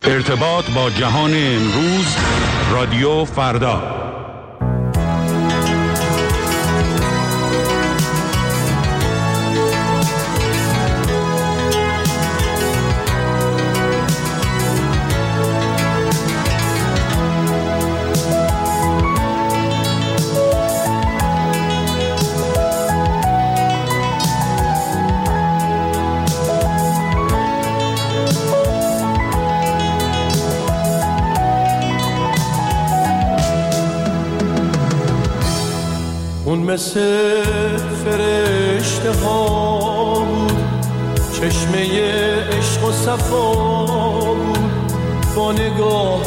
ارتباط با جهان امروز، رادیو فردا. اون مثل فرشته ها بود، چشمه عشق و صفا بود، با نگاه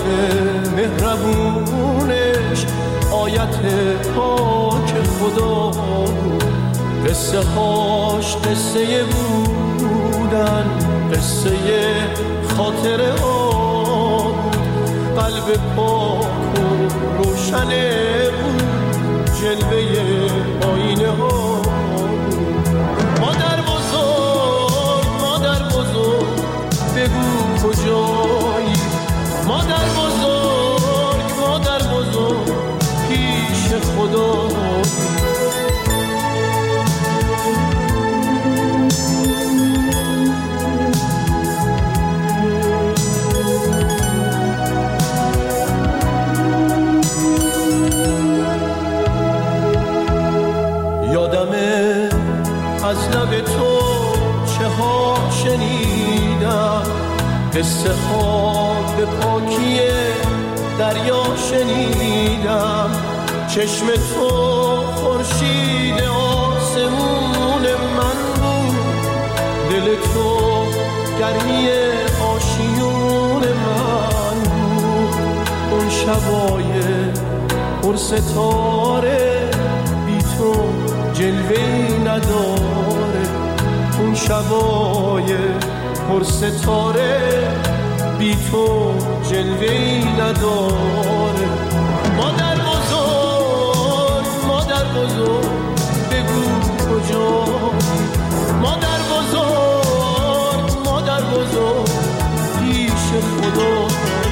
مهربونش آیت پاک خدا بود. قصه هاش قصه بودن، قصه خاطره ها بود، قلب پاک و روشنه بود، جلوه آینه ها. مادر بزرگ، مادر بزرگ، بگو کجایی؟ مادر بزرگ، مادر بزرگ، پیش خدایی. یادمه از لب تو چه ها شنیدم، قصه ها به پاکی دریا شنیدم. چشم تو خورشید آسمون من بود، دل تو گرمی آشیون من بود. اون شبای پر ستاره بی تو جلوه‌ای نداره، اون شبای پر ستاره بی تو جلوه‌ای نداره. مادر بزرگ، مادر بزرگ، بگو کجایی؟ مادر بزرگ، مادر بزرگ، پیش خدا.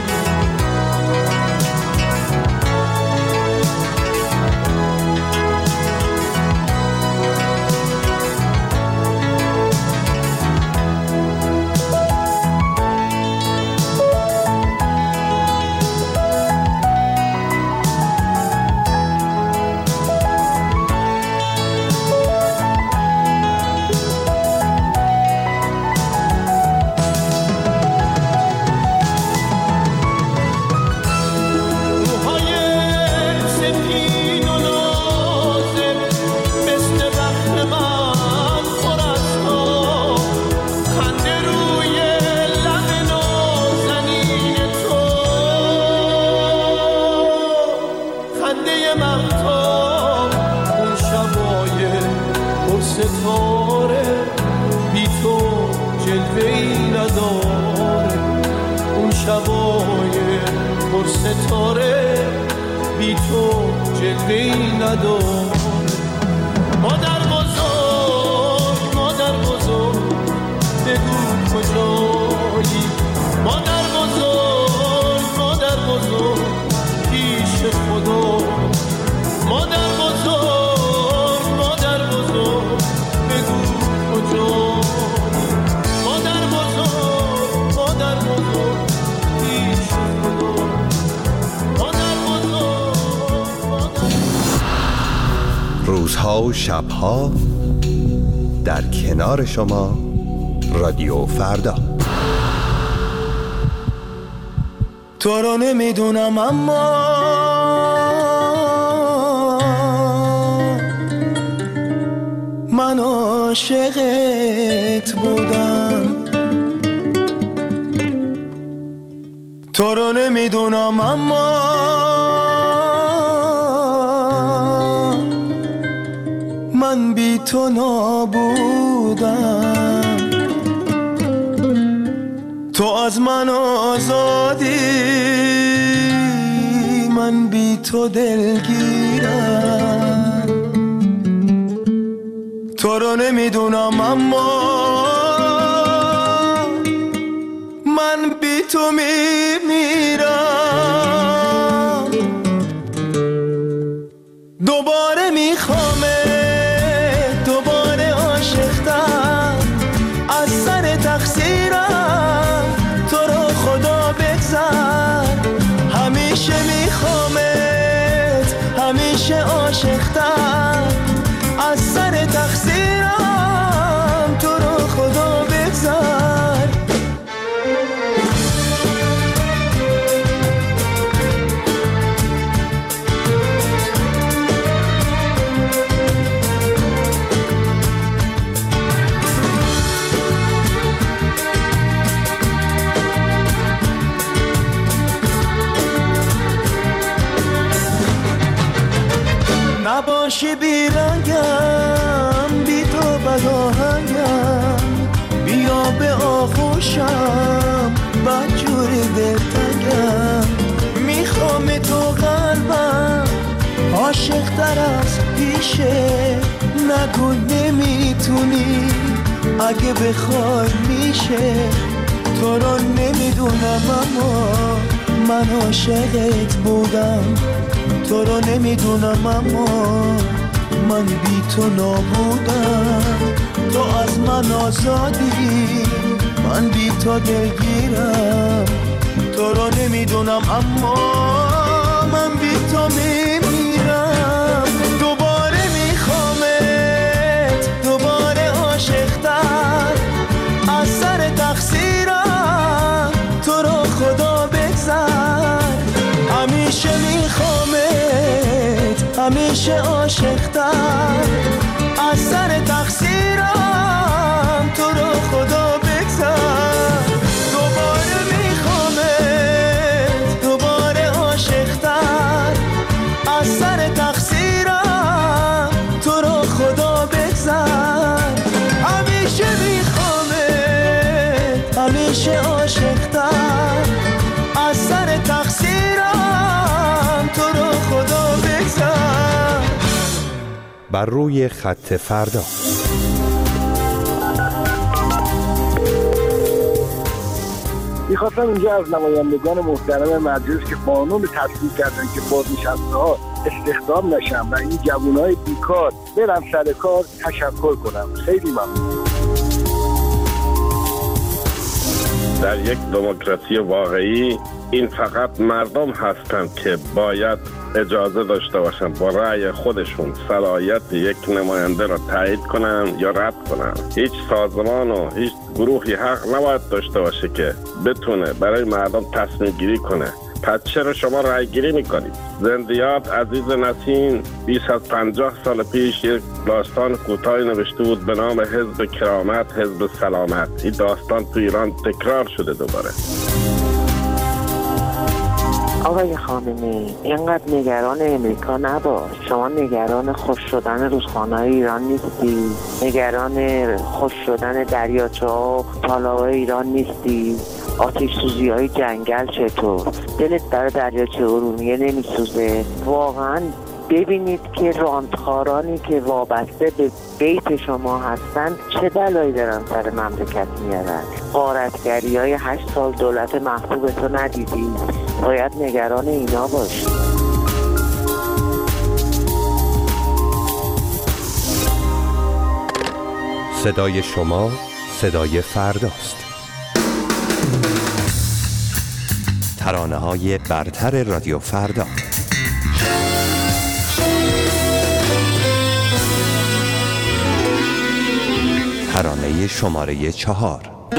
روزها و شبها در کنار شما، رادیو فردا. تو رو نمیدونم اما من عاشقت بودم. تو رو نمیدونم اما من بی تو نابودم. تو از من آزادی، من بی تو دلگیرم. تو رو نمیدونم اما من من بی تو میمیرم، دوباره میخوامه، دوباره عاشقتم، از سر تقصیرم تو رو خدا بگذر. همیشه میخوامت، همیشه عاشقتم، از سر تقصیرم تو رو خدا بگذر. نباشی بیرنگم، بی تو بداهنگم، بیا به آغوشم بدجوری دلتنگم. میخوام تو قلبم عاشق تر از پیشه، نگو نمیتونی، اگه بخوای میشه. تو رو نمیدونم اما من عاشقت بودم، تو رو نمیدونم اما من بی تو نابودم. تو از من آزادی، من بی تو دلگیرم. تو رو نمیدونم اما من بی تو میمیرم. دوباره میخوامت، دوباره عاشقتر، از سر تقصیرم تو رو خدا بگذر. همیشه میخوامت، همیشه عاشقتر، از سر تقصیرم تو رو خدا بگذر. دوباره میخوامت، دوباره عاشقتر، از سر تقصیرم تو رو خدا بگذر. همیشه میخوامت، همیشه عاشقتر، از سر تقصیرم تو رو خدا بگذر. بر روی خط فردا. میخواستم اینجا از نمایندگان محترم مجلس که قانون تصویب کردن که بازنشسته‌ها استخدام نشن و این جوانای بیکار برن سر کار تشکر کنم. خیلی ممنون. در یک دموکراسی واقعی این فقط مردم هستند که باید اجازه داشته باشن با رأی خودشون صلاحیت یک نماینده را تایید کنن یا رد کنن. هیچ سازمان و هیچ گروهی حق نباید داشته باشه که بتونه برای مردم تصمیم گیری کنه. پس چرا شما رأی گیری میکنید؟ زندیات عزیز نسیم 250 سال پیش یک داستان کوتاهی نوشته بود به نام حزب کرامت، حزب سلامت. این داستان تو ایران تکرار شده دوباره. آقای خامنه‌ای، اینقدر نگران امریکا نباش. شما نگران خوش شدن رودخانه‌های ایران نیستی، نگران خوش شدن دریاچه‌ها و تالاب‌های ایران نیستی. آتش سوزی‌های جنگل چطور؟ دلت برای دریاچه ارومیه نمیسوزه؟ واقعاً ببینید که رانتخارانی که وابسته به بیت شما هستن چه بلایی دارن سر مملکت میارن. غارتگری های 8 سال دولت محبوب تو ندیدی؟ باید نگران اینا باشی. صدای شما صدای فرداست. ترانه‌های برتر رادیو فردا. ترانه شماره 4.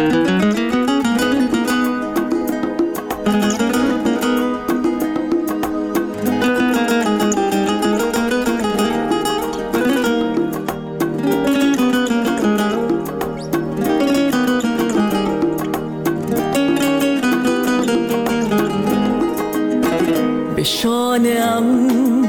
به شانه‌ام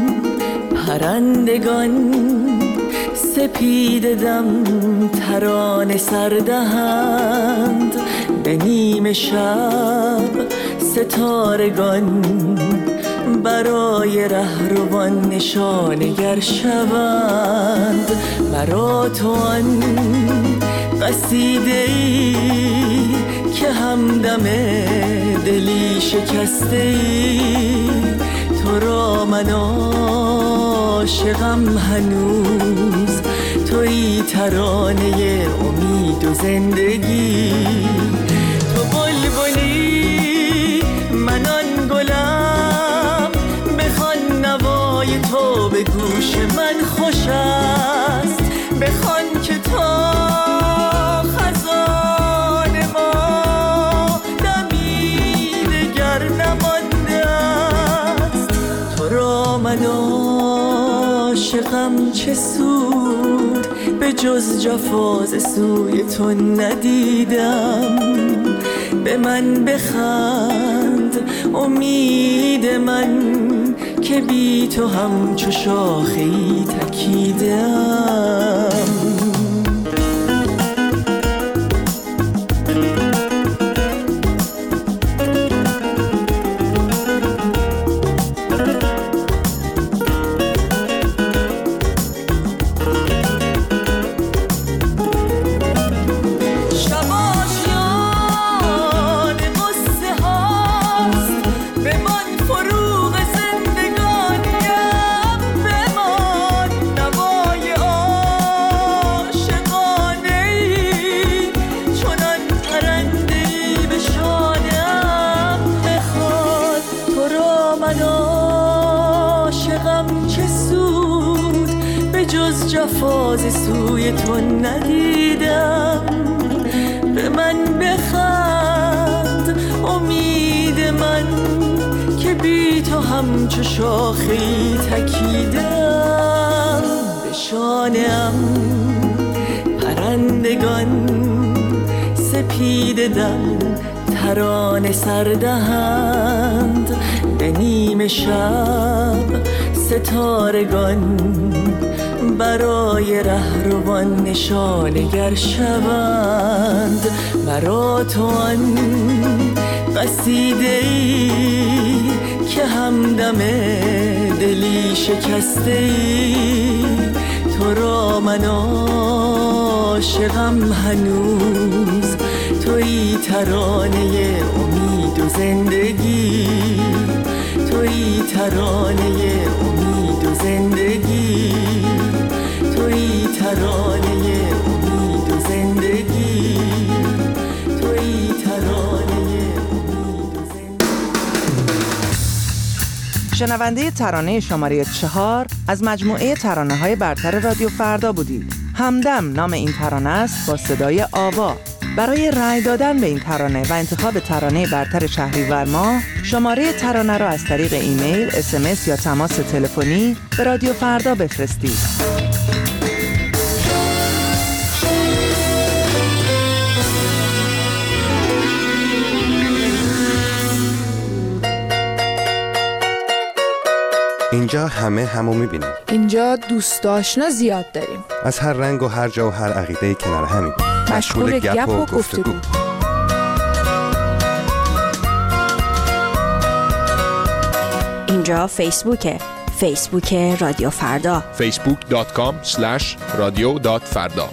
پرندگان سپید دم ترانه سردهند، به نیم شب ستارگان برای رهروان نشانگر شوند. مرا تو آن قصیده‌ای که همدم دلی شکسته ای، تو را من عاشقم هنوز، تویی ترانه امید و زندگی. تو بلبلی من آن گلم، بخوان نوای تو به گوش من خوش است، بخوان که تا خزان ما دمی دگر نمانده است. تو را من عاشقم چه سود، به جز جفا ز سوی تو ندیدم. به من بخند امید من، که بی تو همچو شاخه‌ای تکیدم. جفا ز سوی تو ندیدم. به من بخند امید من، که بی تو همچو شاخه‌ای تکیدم. به شانه‌ام پرندگان سپیده دم ترانه سردهند، به نیمه شب ستارگان برای رهروان نشانگر شوند. مرا تو آن قصیده‌ای که همدم دلی شکسته ای، تو را من عاشقم هنوز، تویی ترانه امید و زندگی، تویی ترانه امید و زندگی، تویی ترانه امید و زندگی، تویی ترانه امید و زندگی. شنونده ترانه شماره 4 از مجموعه ترانه‌های برتر رادیو فردا بودید. همدم نام این ترانه است با صدای آوا. برای رأی دادن به این ترانه و انتخاب ترانه برتر شهریور ماه، شماره ترانه را از طریق ایمیل، SMS یا تماس تلفنی به رادیو فردا بفرستید. اینجا همه همو میبینیم. اینجا دوست آشنا زیاد داریم. از هر رنگ و هر جا و هر عقیده کنار همیم. مشغول گپ و گفتگو. اینجا فیسبوکه. فیسبوک رادیو فردا. facebook.com/radio.farda.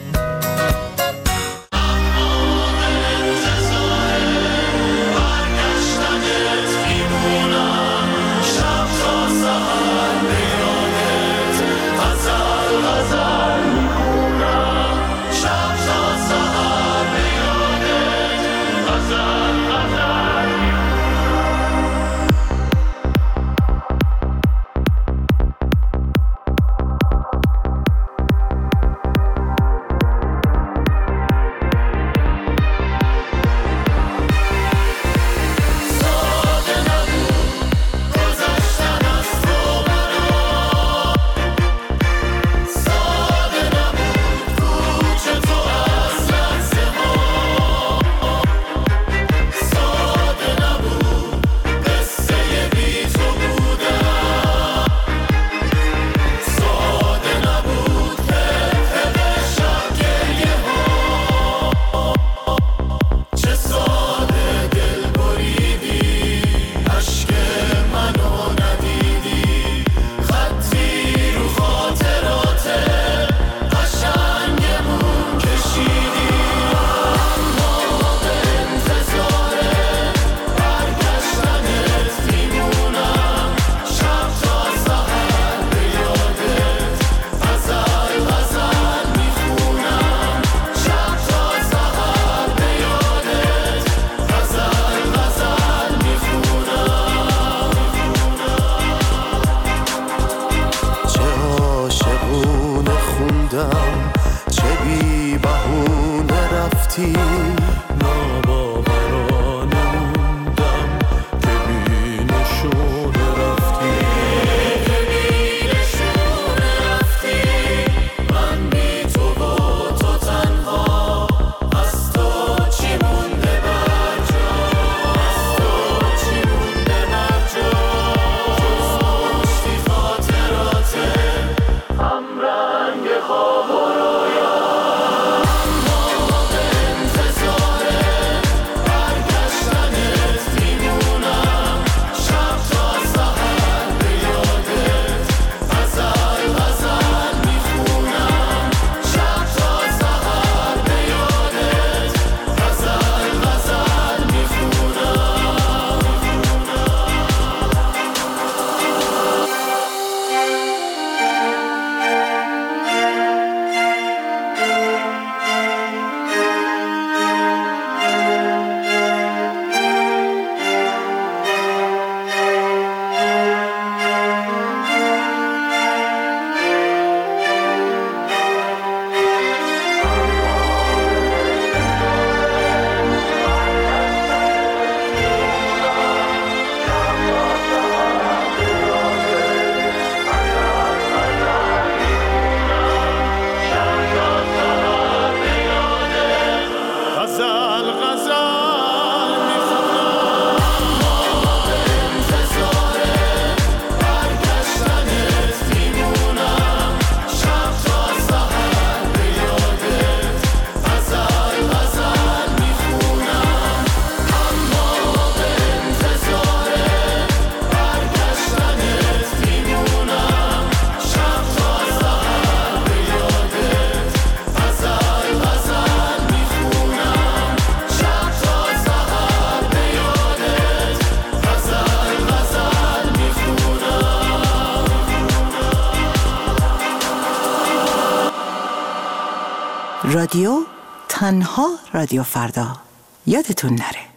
رادیو تنها رادیو فردا، یادتون نره.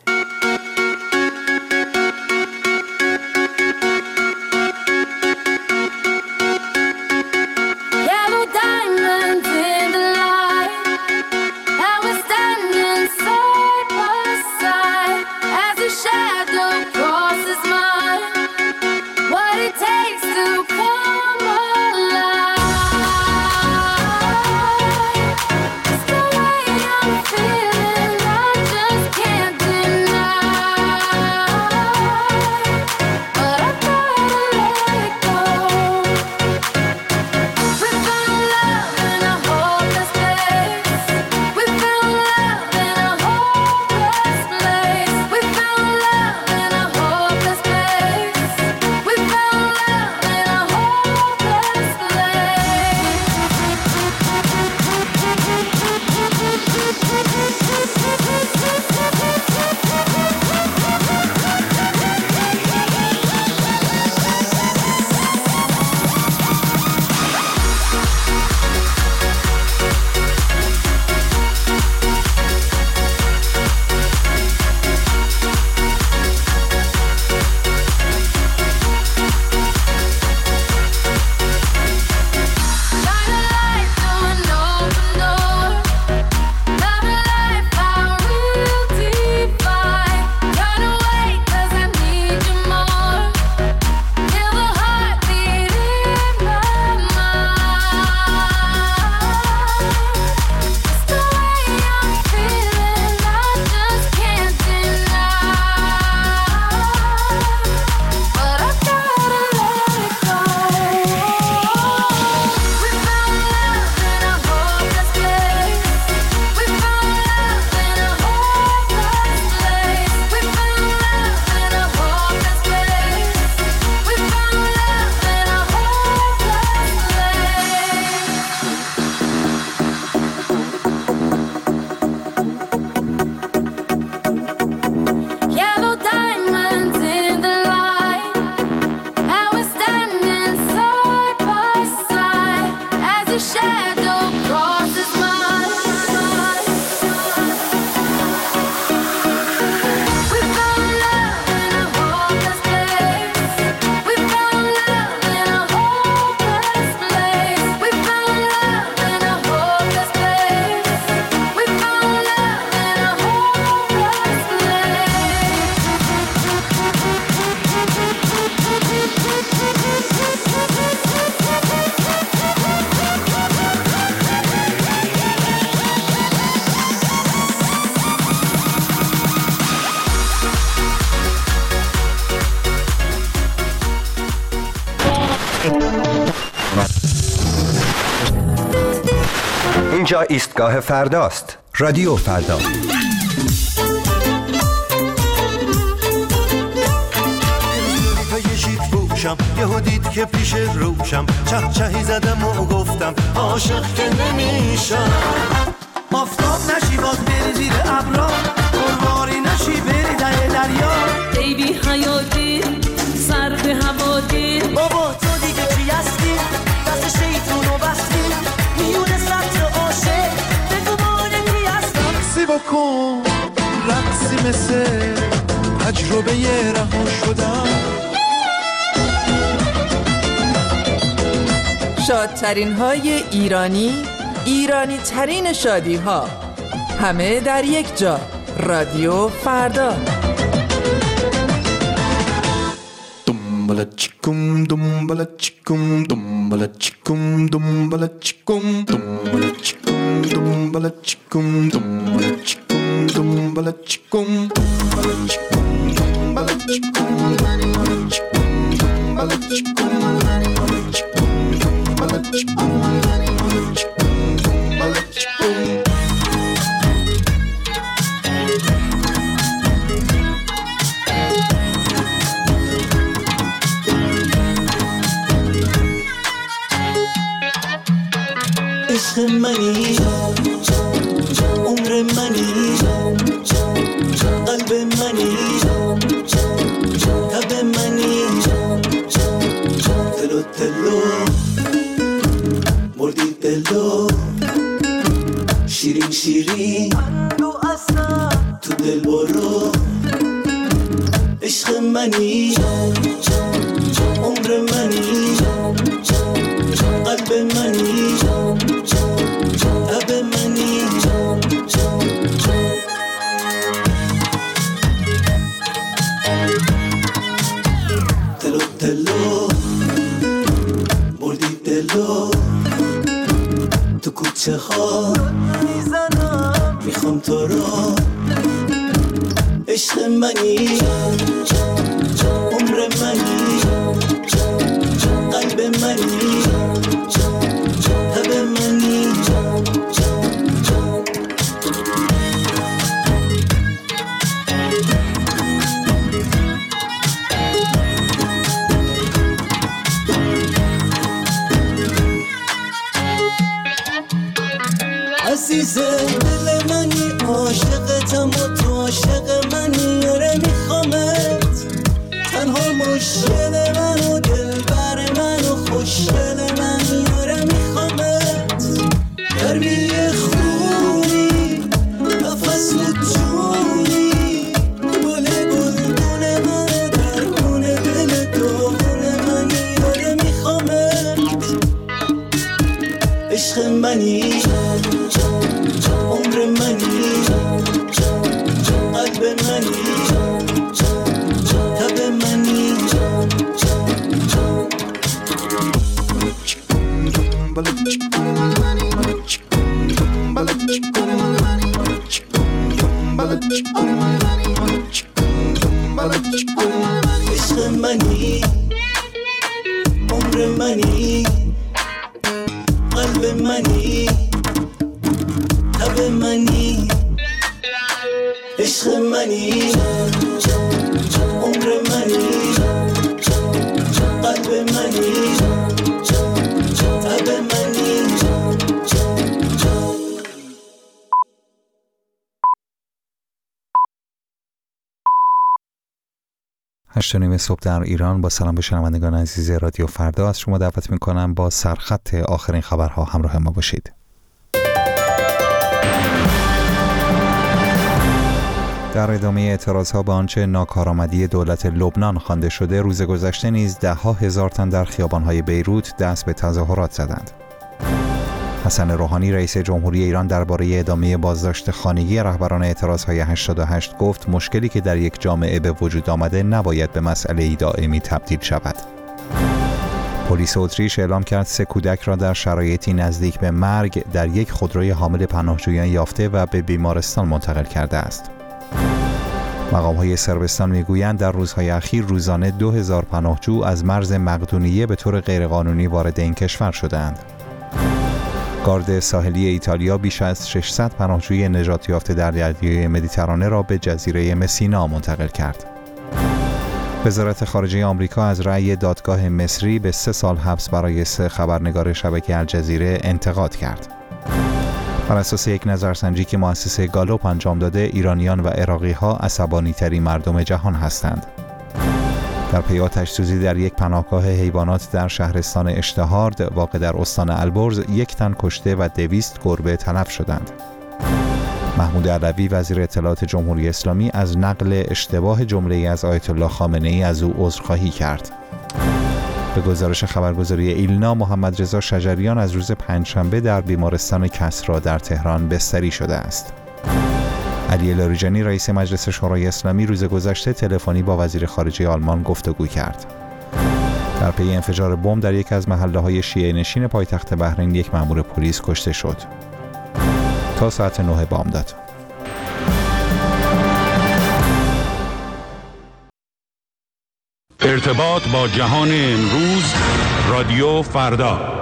اینجا ایستگاه فرداست. رادیو فردا. یهو دید که پیش روشم چه چهی زدم و گفتم عاشق که نمیشم. آفتاب نشی باز بری زیر ابرا، قرواری نشی بری ته دریا. ای بی حیاتی سر به هوادی، بابا تو دیگه چی هستی؟ دست شیطونو بستی میونه سطر عاشق، بگو مانه کی هستم. رقصی بکن رقصی مثل تجربه رها شدم. شادترین های ایرانی ترین شادی ها، همه در یک جا. رادیو فردا. دنبالا چیکم دنبالا چیکم دنبالا چیکم دنبالا چیکم دنبالا چیکم دنبالا چیکم دنبالا چیکم دنبالا چیکم دنبالا چیکم دنبالا چیکم دنبالا چیکم عشق منی عمر منی قلب منی تب منی تلو تلو مردی دلو عشق منی عمر منی قلب منی لب منی دلو دلو بردی دلو تو کوچه ها میخوام تو را عشق منی عمر منی قلب منی لب منی عزیز دل منی عاشقتم و تو عاشق منی آره میخوامت تنها مشکل من و دلبر من و خوشگل منی آره میخوامت گرمی خونی نفس و جونی گل گلگون من و درگون دل داغون منی آره میخوامت عشق منی عمر منی قلب منی لب منی عشق منی عمر منی قلب منی لب منی عشق منی عمر منی قلب منی لب منی 8:30 صبح در ایران. با سلام به شنوندگان عزیز رادیو فردا از شما دعوت می‌کنم با سرخط آخرین خبرها همراه ما باشید. در ادامه اعتراضها به آنچه ناکارآمدی دولت لبنان خوانده شده، روز گذشته نیز ده‌ها هزار تن در خیابان‌های بیروت دست به تظاهرات زدند. حسن روحانی رئیس جمهوری ایران درباره ادامه بازداشت خانگی رهبران اعتراضهای 88 گفت مشکلی که در یک جامعه به وجود آمده نباید به مسئله دائمی تبدیل شود. پلیس اتریش اعلام کرد 3 کودک را در شرایطی نزدیک به مرگ در یک خودروی حامل پناهجویان یافته و به بیمارستان منتقل کرده است. مقام‌های صربستان می‌گویند در روزهای اخیر روزانه 2000 پناهجو از مرز مقدونیه به طور غیرقانونی وارد این کشور شدند. گارد ساحلی ایتالیا بیش از 600 پناهجوی نجات یافته در دریای مدیترانه را به جزیره مسینا منتقل کرد. وزارت خارجه آمریکا از رأی دادگاه مصری به 3 سال حبس برای 3 خبرنگار شبکه الجزیره انتقاد کرد. بر اساس یک نظرسنجی که مؤسسه گالوپ انجام داده، ایرانیان و عراقی‌ها عصبانی‌ترین مردم جهان هستند. در پی آتش‌سوزی در یک پناهگاه حیوانات در شهرستان اشتهارد واقع در استان البرز 1 تن کشته و 200 گربه تلف شدند. محمود علوی وزیر اطلاعات جمهوری اسلامی از نقل اشتباه جمله‌ای از آیت الله خامنه‌ای از او عذرخواهی کرد. به گزارش خبرگزاری ایلنا، محمد رضا شجریان از روز پنجشنبه در بیمارستان کسری در تهران بستری شده است. علی لاریجانی رئیس مجلس شورای اسلامی روز گذشته تلفنی با وزیر خارجه آلمان گفتگو کرد. در پی انفجار بمب در یک از محله‌های شیعه نشین پایتخت بحرین یک مأمور پلیس کشته شد. تا ساعت 9 بامداد. ارتباط با جهان امروز، رادیو فردا.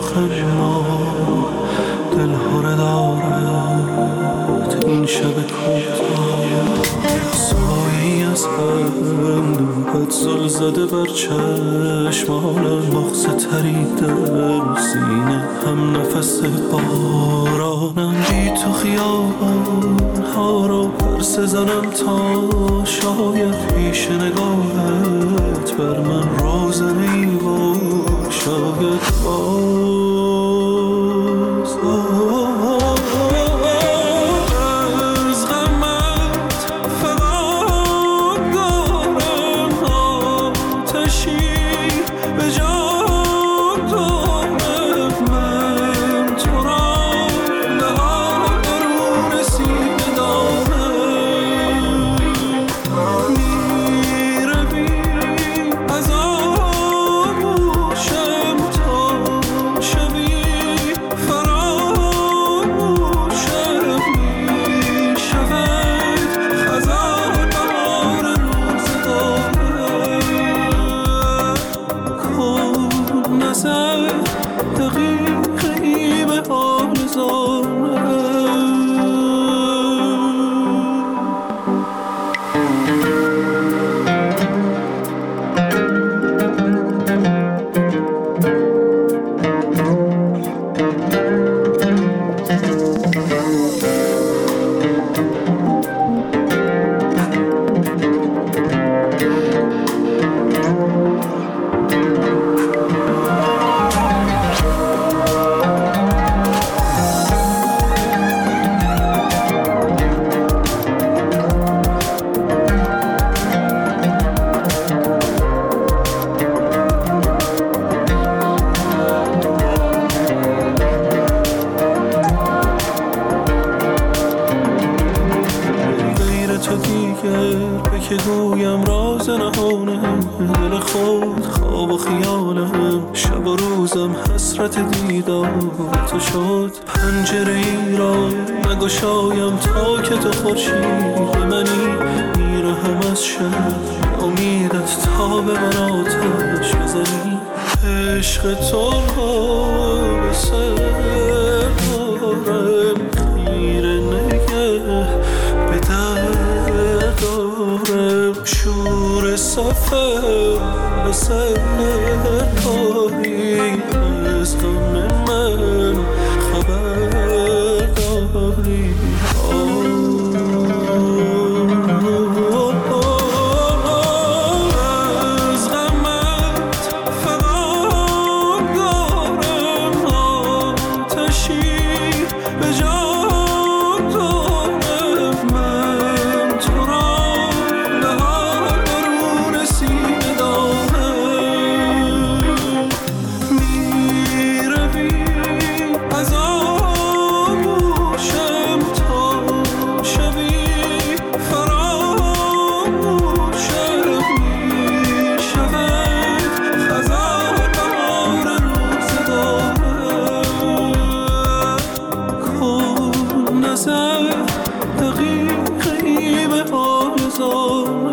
شاخه ما دلهوره دارد این شب کوتاه سایه‌ای از هم دوبت زل زده بر چشمانم مغز تریده در سینه هم نفس بارانم بی تو خیابان ها رو پرسه زنم تا شاید پیش نگاهت بر من روزنه‌ای و شاید باز از غمت فقط دارم آتشی به جان دارم من تو را درون سینه دارم میروی از آغوشم تا شبی فراموشم میشود خزان بهار روزگارم کن نظر دقیقی به آرزوام که گویم راز نهانم دل خود خواب و خیالم شب و روزم حسرت دیدار تو شد پنجره ای را نگشایم تا که تو خورشید منی میرهم از شب امیدت تا به من آتش بزنی عشق تو را به سر دارم خیره نگه به در دارم شور سفر به سر داری از غم من خبر داری از غمت فقط دارم آتشی به جان دارم من تو را درون سینه دارم میروی از آغوشم تا شبی فراموشم میشود خزان بهار روزگارم کن نظر دقیقی به آرزوام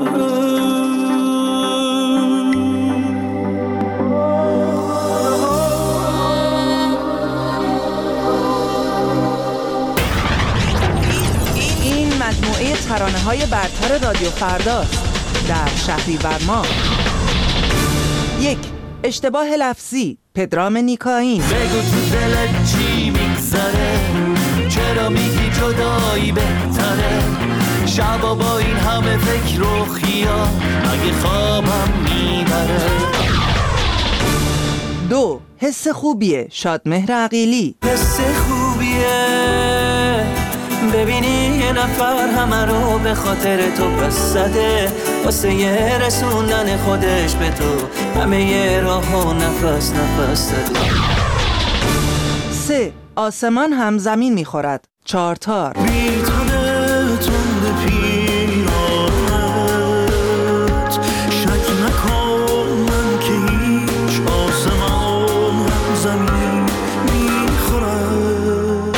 این مجموعه ترانه‌های برتر رادیو فرداست در شهریور ماه. 1. اشتباه لفظی پدرام نیکاین. بگو تو دلت چی میگذره، چرا میگی جدایی بهتره، شبا با این همه فکر و خیال اگه خوابم میبره. 2. حس خوبیه شادمهر عقیلی. حس خوبیه ببینی یه نفر همه رو به خاطر تو پس زده، واسه یه رسوندن خودش به تو همه یه راه و نفس نفس زده. 3. آسمان هم زمین میخورد چارتار. بیتونه تند پیرانت شک نکن من که هیچ آسمان هم زمین میخورد.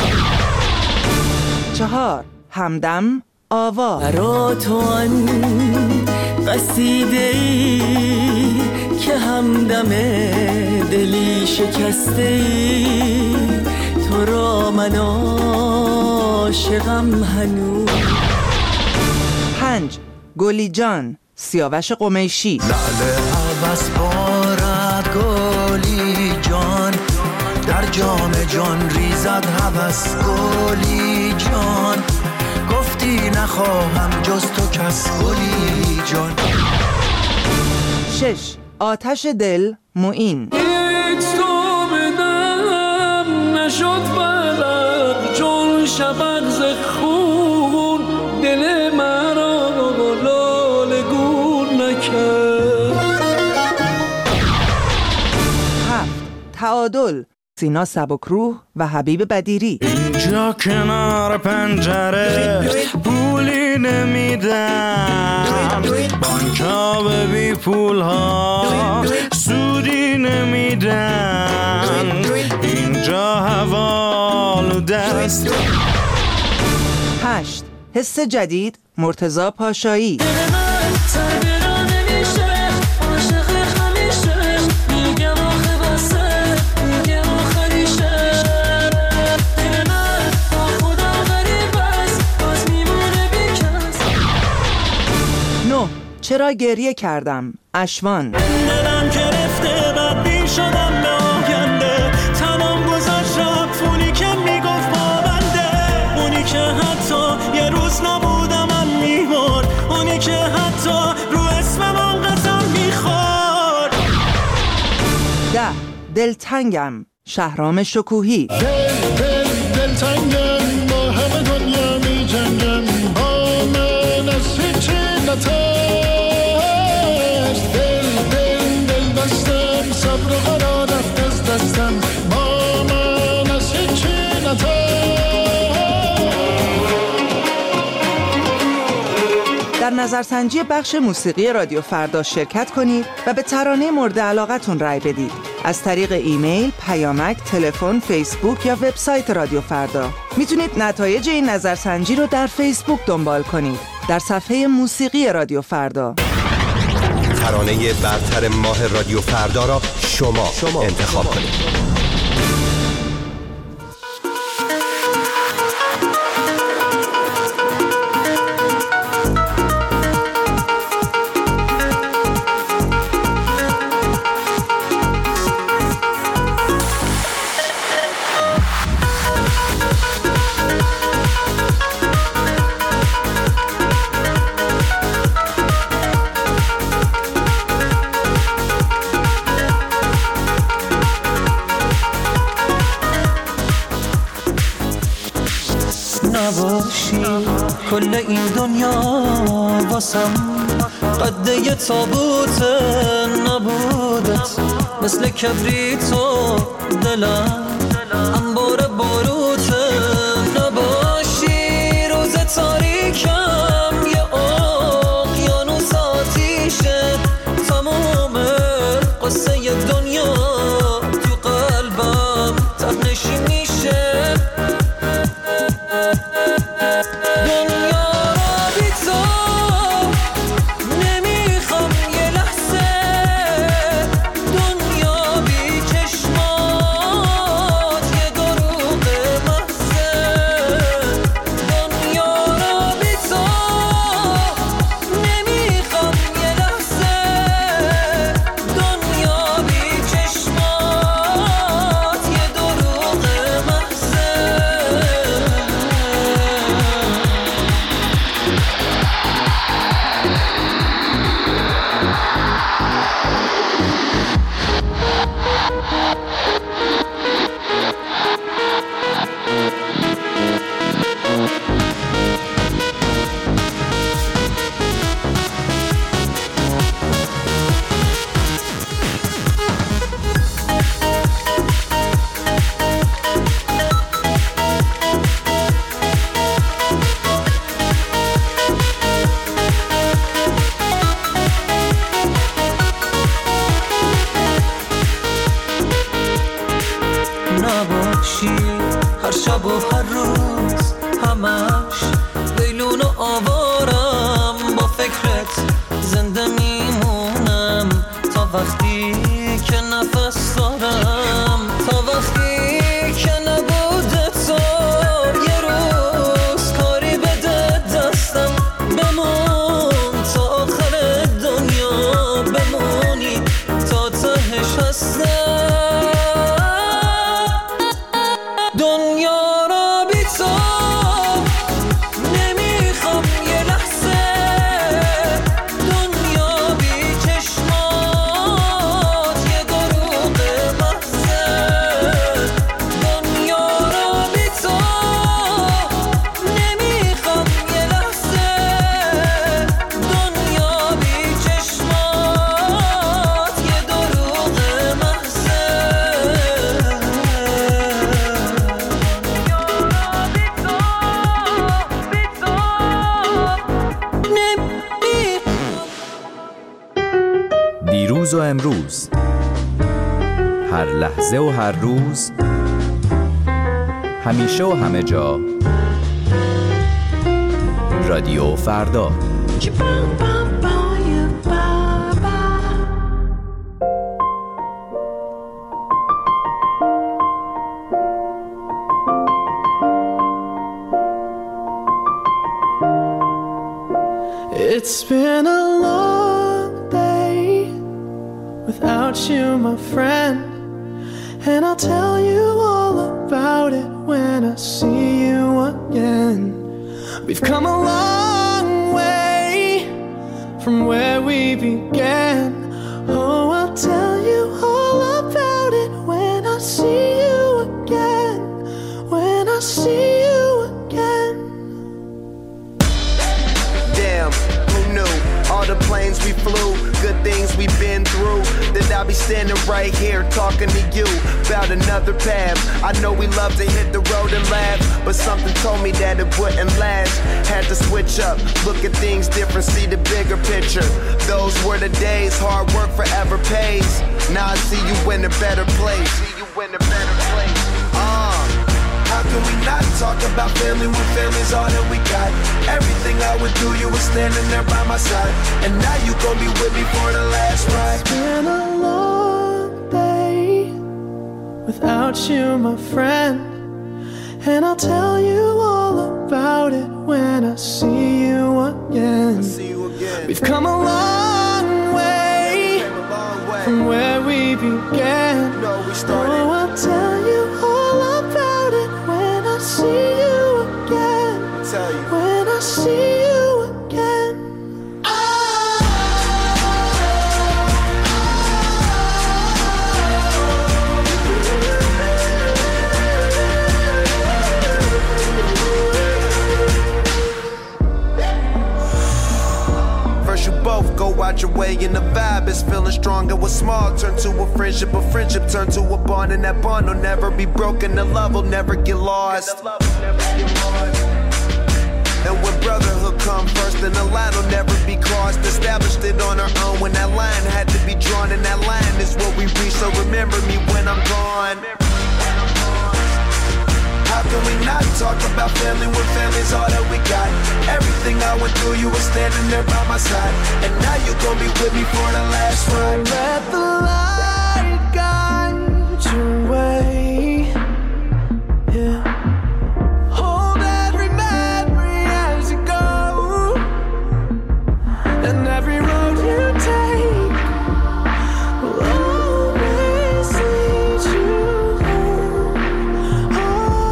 4. همدم آوا. برا تو آن قصیده‌ای که همدم دلی شکسته ای، تو را من عاشقم هنوز. 5. گلی جان، سیاوش قمیشی. لعل عباس بارد گلی جان، در جام جان ریزد هوس گلی جان، گفتی نخواهم جز تو کس گلی جان. 6. آتش دل، معین. هیچ تو بدم نشد بلد، چون شفق ز خون دل مرا لاله گون نکرد. 7. تعادل، سینا سبکروح و حبیب بدیری. اینجا کنار پنجره پولی نمیدن، بانکا به بی پول ها سودی نمیدن، اینجا حوالوده است. 8. حس جدید، مرتضی پاشایی. چرا گریه کردم، اشوان. دلم گرفته بدبین شدم به آینده، تمام گذشت رفت که میگفت با بنده، اونی که حتی یه روز نبودم من میمرد، اونی که حتی رو اسمم قسم میخورد. 10. دلتنگم، شهرام شکوهی. دلتنگم با همه دنیا می جنگم، با من از هیچی نترس، دل بستم صبر و قرار رفت از دستم، با من از هیچی نترس. در نظرسنجی بخش موسیقی رادیو فردا شرکت کنید و به ترانه مورد علاقتون رای بدید از طریق ایمیل، پیامک، تلفن، فیسبوک یا وبسایت رادیو فردا. میتونید نتایج این نظرسنجی رو در فیسبوک دنبال کنید در صفحه موسیقی رادیو فردا. ترانه برتر ماه رادیو فردا را شما انتخاب کنید. نباشی کل این دنیا واسم قد یه تابوت نبودت، مثل کبریتو دلم انبار باروت. نباشی روز تاریکم یه اقیانوس آتیشه، تمام قصه دنیا تو قلبم تهنشی میشه. هر شب و هر روز همش لیلون و آوارم، با فکرت زنده میمونم تا وقتی و امروز، هر لحظه و هر روز، همیشه و همه جا، رادیو فردا. It's been a long day without you, my friend, and I'll tell you all about it when I see you again. We've come a long way from where we began. Oh, I'll tell you all about it when I see you again, when I see you again. Damn, who knew? All the planes we flew, good things we've been through, that I'll be standing right here talking to you about another path. I know we love to hit the road and laugh, but something told me that it wouldn't last. Had to switch up, look at things different, see the bigger picture. Those were the days, hard work forever pays. Now I see you in a better place. How can we not talk about family when family's all that we got? Everything I went through, you were standing there by my side, and now you gon' be with me for the last ride. It's been a long day without you, my friend, and I'll tell you all about it when I see you again. We've come a long way from where we began. Oh, I'll tell you all about it when I see you again. When I see you again. First you both go out your way and the vibe is feeling strong. And what's small turn to a friendship turn to a bond, and that bond will never be broken. The love will never get lost. And when brotherhood come first, then the line will never be crossed. Established it on our own when that line had to be drawn, and that line is what we reach. So remember me when I'm gone. How can we not talk about family when family's all that we got? Everything I went through, you were standing there by my side, and now you gon' be with me for the last ride. Let the light guide your way. Yeah. Hold every memory as you go, and every road you take will always lead you home.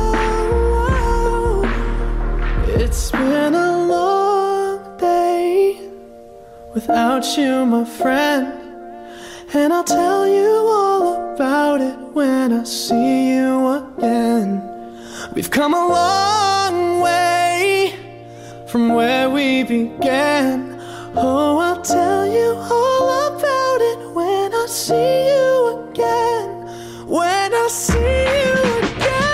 Oh, it's been a long day without you, my friend, and I'll tell you all about it when I see you again. We've come a long way from where we began. Oh, I'll tell you all about it when I see you again. When I see you again.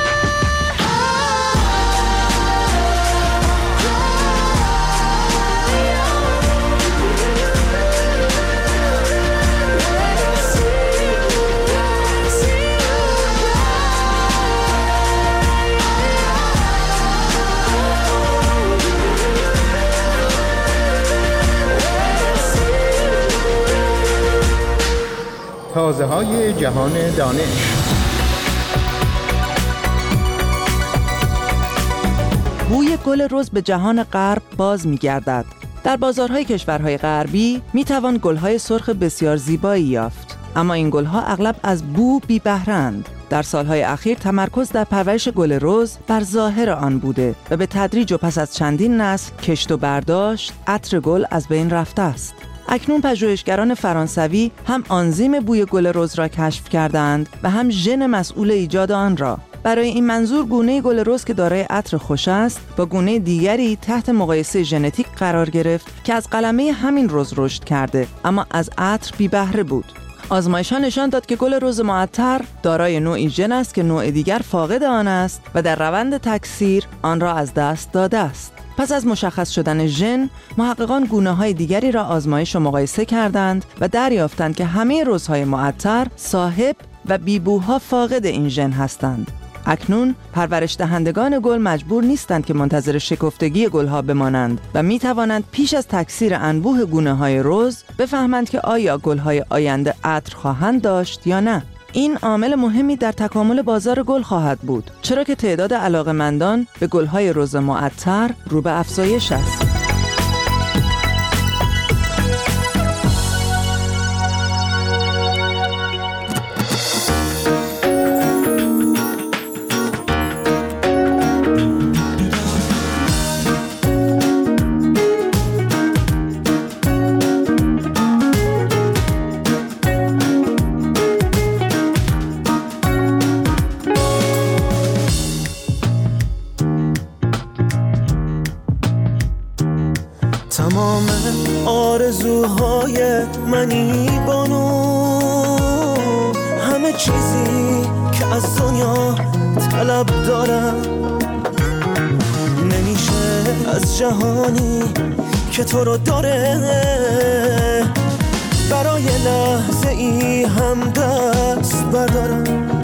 تازه‌های جهان دانش. بوی گل رز به جهان غرب باز می‌گردد. در بازارهای کشورهای غربی می‌توان گل‌های سرخ بسیار زیبایی یافت، اما این گل‌ها اغلب از بو بی بهره‌اند. در سالهای اخیر تمرکز در پرورش گل رز بر ظاهر آن بوده و به تدریج و پس از چندین نسل کشت و برداشت عطر گل از بین رفته است. اکنون پژوهشگران فرانسوی هم آنزیم بوی گل رز را کشف کردند و هم ژن مسئول ایجاد آن را. برای این منظور گونه گل رز که دارای عطر خوش است با گونه دیگری تحت مقایسه ژنتیک قرار گرفت که از قلمه همین رز رشد کرده اما از عطر بی بهره بود. آزمایش‌ها نشان داد که گل رز معطر دارای نوعی ژن است که نوع دیگر فاقد آن است و در روند تکثیر آن را از دست داده است. پس از مشخص شدن ژن، محققان گونه‌های دیگری را آزمایش و مقایسه کردند و دریافتند که همه رزهای معطر صاحب و بیبوها فاقد این ژن هستند. اکنون پرورش دهندگان گل مجبور نیستند که منتظر شکفتگی گلها بمانند و می توانند پیش از تکثیر انبوه گونه‌های رز بفهمند که آیا گلهای آینده عطر خواهند داشت یا نه. این عامل مهمی در تکامل بازار گل خواهد بود، چرا که تعداد علاقه‌مندان به گلهای رز معطر رو به افزایش است. تمام آرزوهای منی بانو، همه چیزی که از دنیا طلب دارم، نمیشه از جهانی که تو رو داره برای لحظه ای هم دست بردارم.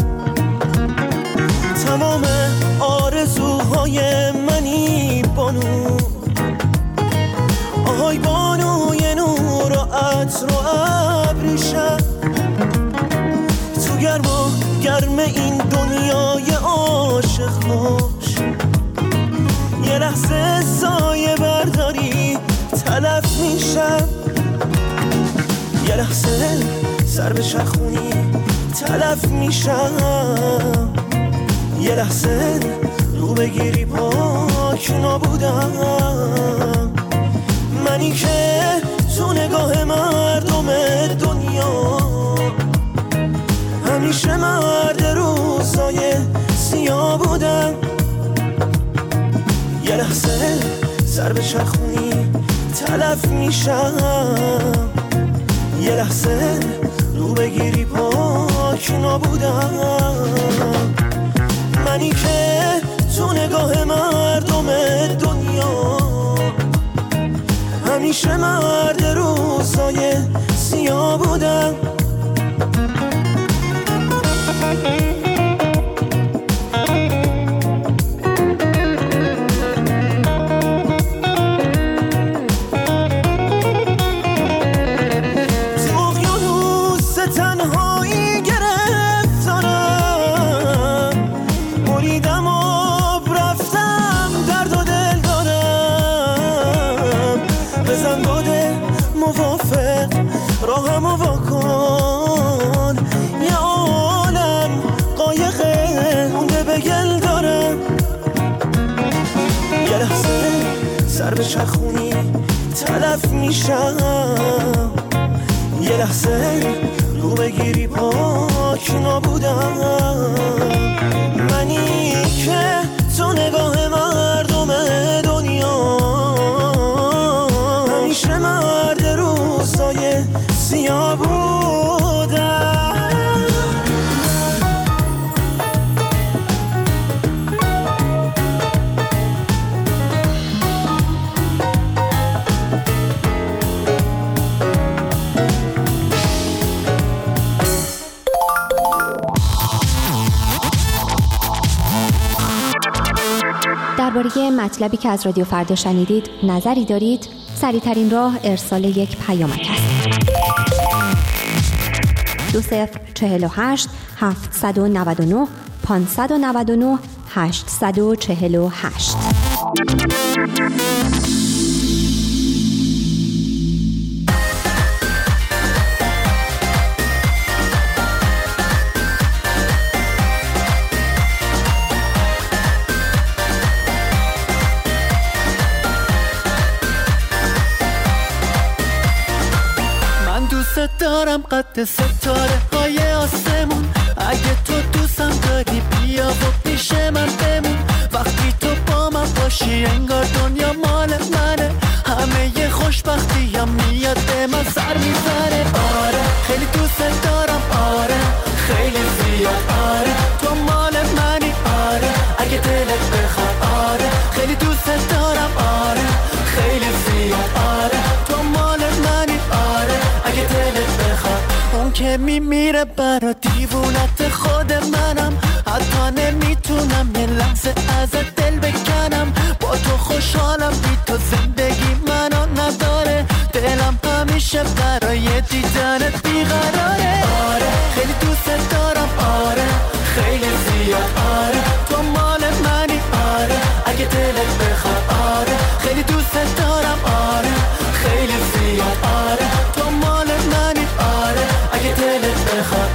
تمام آرزوهای منی بانو، آهای بانوی نور و عطر و ابریشم، تو گرم این دنیای عاشق باش، یه لحظه سایه برداری تلف میشم، یه لحظه سر به چرخونی تلف میشم، یه لحظه رو بگیری پاک نابودم. منی که تو نگاه مردم دنیا همیشه مرد روزای سیاه بودم، یه لحظه سر به چرخونی تلف میشم، یه لحظه رو بگیری پاک نابودم. منی که تو نگاه مردم دنیا همیشه مرد روزای سیاه بودم. سر به چرخونی تلف میشم، یه لحظه رو بگیری پاک نابودم. منی که تو نگاه مردم دنیا همیشه مرد روزای سیاه بودم. درباره مطلبی که از رادیو فردا شنیدید نظری دارید؟ سریع‌ترین راه ارسال یک پیامک است. 2048 799 599 848. دارم قد ستاره های آسمون، اگه تو دوستم داری بیا و پیش من بمون. وقتی تو با من باشی انگار دنیا مال منه، همه ی خوشبختی هم میاد به من سر میزنه. آره خیلی دوست دارم نمیمیره برا دیوونت خود منم، حتی نمیتونم یه لحظه ازت دل بکنم. با تو خوشحالم، بی تو زندگی منو نداره. دلم همیشه برای دیدنت بیقراره. آره خیلی دوست دارم، آره خیلی زیاد، آره تو مال منی، آره اگه دلت بخواد، آره خیلی دوست دارم، آره خیلی زیاد، آره تو مال منی، آره اگه دلت بخواد.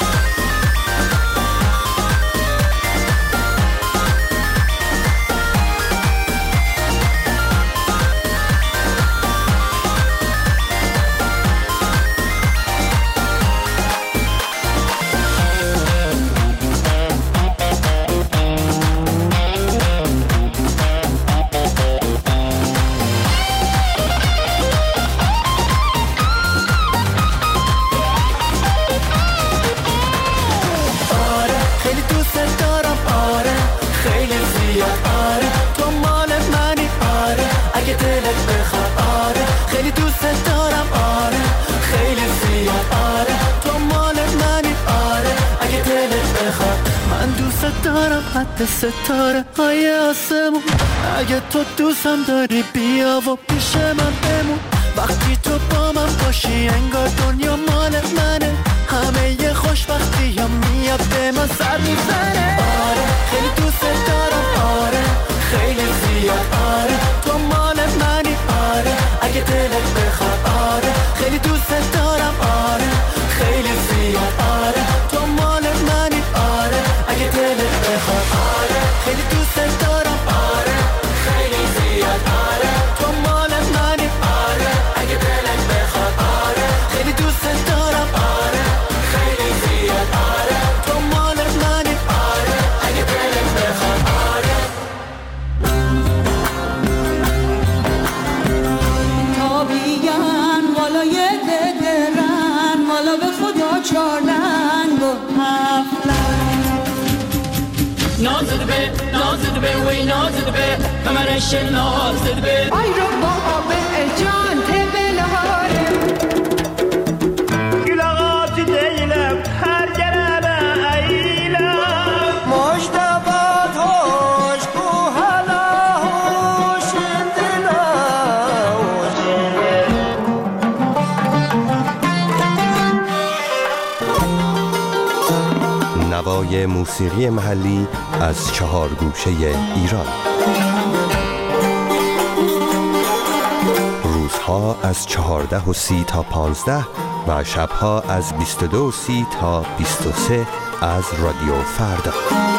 حتی ستاره های آسمون، اگه تو دوستم داری بیا و پیش من بمون. وقتی تو با من باشی انگار دنیا مال منه، همه یه خوشبختی یا میاد به من سر میزنه. آره خیلی دوست دارم، آره خیلی زیاد، آره تو مال منی، آره اگه دلت بخواد، آره خیلی دوست دارم، آره خیلی زیاد، آره تو مال منی، آره اگه دلت بخواد، آره خیلی دوست دارم، آره خیلی زیاد، آره تو مال منی، آره اگه دلت بخواد، آره خیلی دوست دارم، آره خیلی زیاد، آره تو مال منی، آره اگه دلت بخواد، آره. تابیان والای ددرن والا به خدا چارلنگ و هفلنگ. نازد به وی نازد به همرش نازد به آی رو با به جان تبلهاره گلاغات دیلم هر گربه ایلم مجتبات هوش کوهلا هوش نوای موسیقی محلی از 4 گوشه ایران. روزها از 14:30 تا 15 و شبها از 22:30 تا 23 از رادیو فردا.